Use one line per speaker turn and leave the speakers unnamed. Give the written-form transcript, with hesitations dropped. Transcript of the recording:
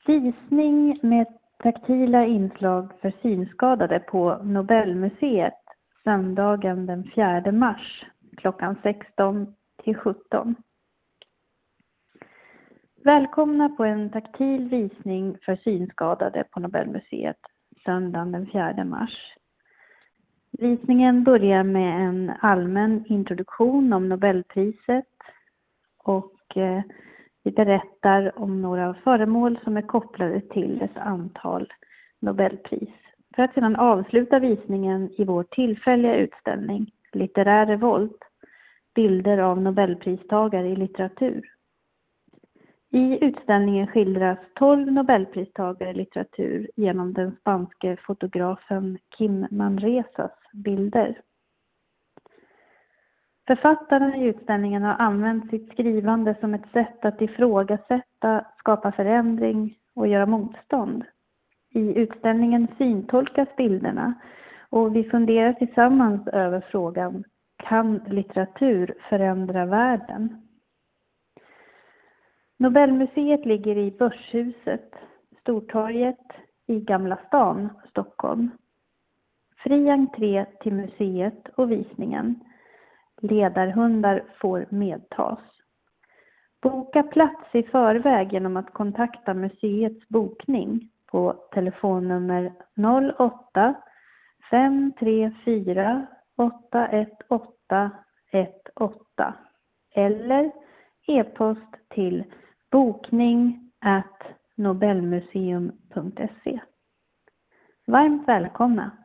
Visning med taktila inslag för synskadade på Nobelmuseet söndagen den 4 mars klockan 16 till 17. Välkomna på en taktil visning för synskadade på Nobelmuseet söndagen den 4 mars. Visningen börjar med en allmän introduktion om Nobelpriset och vi berättar om några föremål som är kopplade till ett antal Nobelpris. För att sedan avsluta visningen i vår tillfälliga utställning Litterär revolt, bilder av Nobelpristagare i litteratur. I utställningen skildras 12 Nobelpristagare i litteratur genom den spanske fotografen Kim Manresas bilder. Författarna i utställningen har använt sitt skrivande som ett sätt att ifrågasätta, skapa förändring och göra motstånd. I utställningen syntolkas bilderna och vi funderar tillsammans över frågan: kan litteratur förändra världen? Nobelmuseet ligger i Börshuset, Stortorget i Gamla stan, Stockholm. Fri entré till museet och visningen. Ledarhundar får medtas. Boka plats i förväg genom att kontakta museets bokning på telefonnummer 08 534 818 18 eller e-post till bokning@nobelmuseum.se. Varmt välkomna!